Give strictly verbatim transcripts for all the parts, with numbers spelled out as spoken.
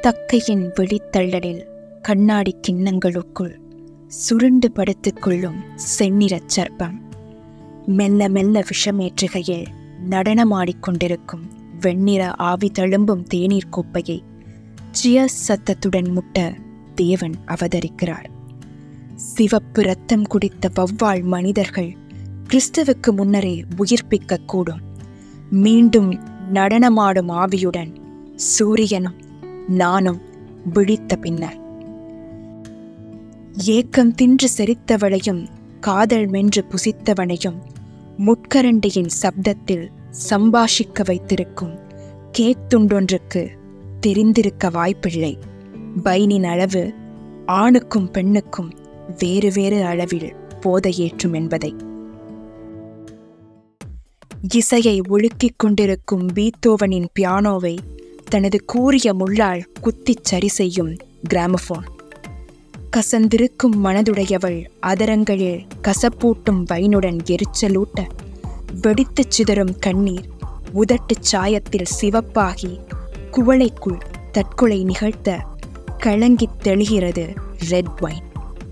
தக்கையின் விழித்தள்ளலில் கண்ணாடி கிண்ணங்களுக்குள் சுருண்டு படுத்துக் கொள்ளும் செந்நிறச் சர்ப்பம் மெல்ல மெல்ல விஷமேற்றுகையில் நடனமாடிக்கொண்டிருக்கும் வெண்ணிற ஆவி தழும்பும் தேநீர் கோப்பையை சியர்ஸ் சத்தத்துடன் முட்ட தேவன் அவதரிக்கிறார். சிவப்பு இரத்தம் குடித்த வௌவால் மனிதர்கள் கிறிஸ்துவுக்கு முன்னரே உயிர்ப்பிக்க கூடும். மீண்டும் நடனமாடும் ஆவியுடன் சூரியனும் நானும் விழித்த பின்னர் ஏக்கம் தின்று செரித்தவளையும் காதல் மென்று புசித்தவனையும் முட்கரண்டியின் சப்தத்தில் சம்பாஷிக்க வைத்திருக்கும் கேக் துண்டொன்றுக்கு தெரிந்திருக்க வாய்ப்பில்லை பைனின் அளவு ஆணுக்கும் பெண்ணுக்கும் வேறு வேறு அளவில் போதையேற்றும் என்பதை. இசையை ஒழுக்கிக் கொண்டிருக்கும் பீத்தோவனின் பியானோவை தனது கூரிய முள்ளால் குத்திச் சரி செய்யும் கிராமபோன். கசந்திருக்கும் மனதுடையவள் அதரங்களில் கசப்பூட்டும் வைனுடன் எரிச்சலூட்ட வெடித்துச் சிதறும் கண்ணீர் உதட்டுச் சாயத்தில் சிவப்பாகி குவளைக்குள் தற்கொலை நிகழ்த்த கலங்கித் தெளிகிறது ரெட் வைன்.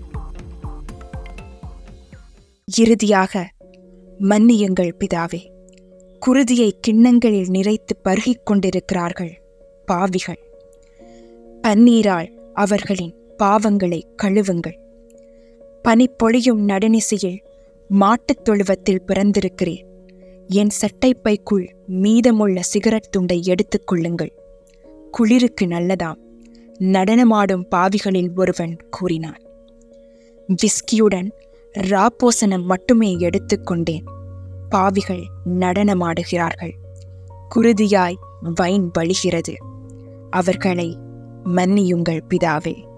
இறுதியாக, மன்னியுங்கள் பிதாவே, குருதியை கிண்ணங்களில் நிறைத்து பருகிக் கொண்டிருக்கிறார்கள் பாவிகள். பன்னீரால் அவர்களின் பாவங்களை கழுவுங்கள். பனிப்பொழியும் நடுநிசையில் மாட்டுத் தொழுவத்தில் பிறந்திருக்கிறேன். என் சட்டைப்பைக்குள் மீதமுள்ள சிகரெட் துண்டை எடுத்துக் கொள்ளுங்கள். குளிருக்கு நல்லதாம், நடனமாடும் பாவிகளில் ஒருவன் கூறினான். விஸ்கியுடன் ராப்போசனம் மட்டுமே எடுத்துக்கொண்டேன். பாவிகள் நடனமாடுகிறார்கள். குருதியாய் வைன் வழிகிறது. அவர்களை மன்னியுங்கள் பிதாவே.